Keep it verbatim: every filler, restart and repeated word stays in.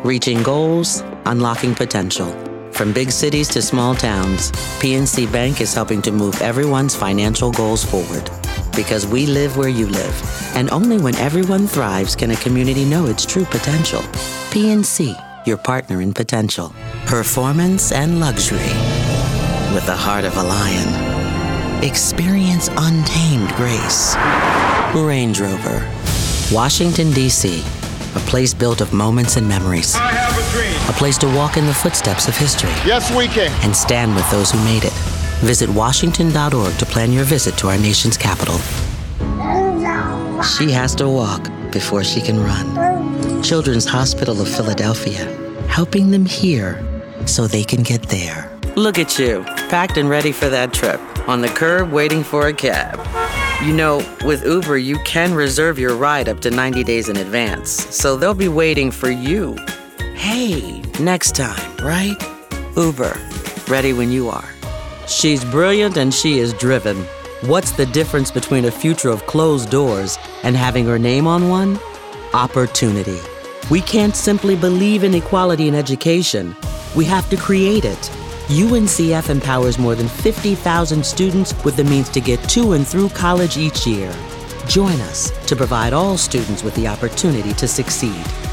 Reaching goals, unlocking potential. From big cities to small towns, P N C Bank is helping to move everyone's financial goals forward. Because we live where you live, and only when everyone thrives can a community know its true potential. P N C, your partner in potential. Performance and luxury with the heart of a lion. Experience untamed grace. Range Rover. Washington, D C, a place built of moments and memories. I have a dream. A place to walk in the footsteps of history. Yes, we can. And stand with those who made it. Visit Washington dot org to plan your visit to our nation's capital. She has to walk before she can run. Children's Hospital of Philadelphia, helping them here so they can get there. Look at you, packed and ready for that trip, on the curb waiting for a cab. You know, with Uber, you can reserve your ride up to ninety days in advance, so they'll be waiting for you. Hey, next time, right? Uber, ready when you are. She's brilliant and she is driven. What's the difference between a future of closed doors and having her name on one? Opportunity. We can't simply believe in equality in education. We have to create it. U N C F empowers more than fifty thousand students with the means to get to and through college each year. Join us to provide all students with the opportunity to succeed.